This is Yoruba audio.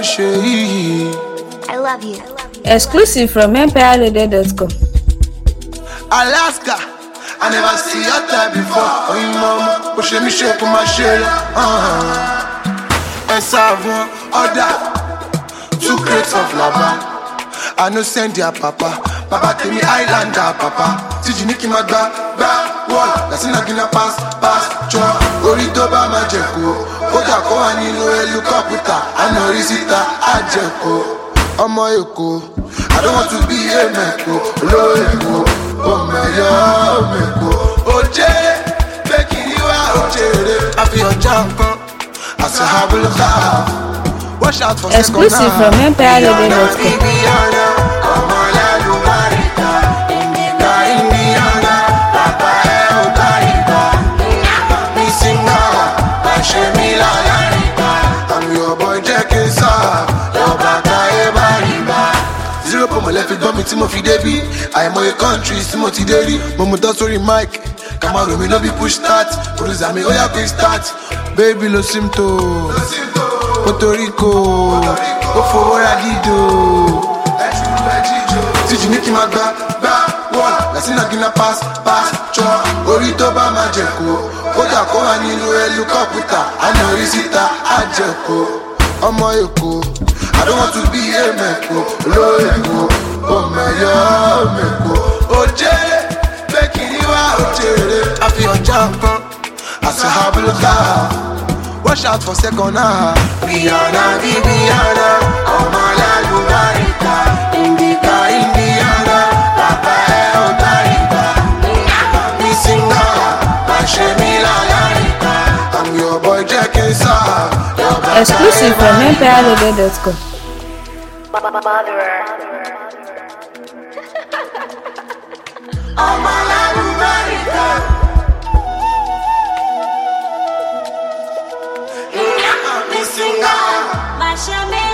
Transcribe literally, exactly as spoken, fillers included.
I love you. Exclusive from empire loaded dot com. Alaska, I never see your type before. Oh, mama, push me shake my shell. Uh-huh. And savon, order two crates of lava. I no send your papa. Papa tell me Islander, papa. See you Nicky Magba, ba, wall. That's in a gonna pass, pass, chop. Orito ba majeko. Oja ko ani no helicopter. I know risita, ajeko. Omo Eko, I don't want to be a meko. Lo Eko, oh my yo meko. Oje, making you out, Oje. I feel your jump, I say have a look out. Watch out for exclusive from empire loaded dot com. I'm your boy Jackie Sir. Zero for my left is bumping Timothy Davy. I am my country, Timothy Davy. Mama does sorry Mike. Come on, me no be push start. Police me, oh yeah, quick start. Baby, lo simto. Puerto Rico. Go for what I did do. Did you Nicky Magba? Ba, wall. That's in a gonna pass, pass, chop. Orito ba majeko. Oja ko ani no helicopter. I know risita, ajeko. Omo Eko, I don't want to be a meko. Lo Eko, oh my yo meko. Oje, making you out, Oje. I feel your jump, I say have a look out. Watch out for second half. Rihanna, Viviana, oh my la lugarita. Indica, Indiana, Papa El Tariba. Missing now, Mashemi la larita. I'm your boy Jackie Sir. Exclusive from empire loaded dot com. Oh my la lugarita. Missing now.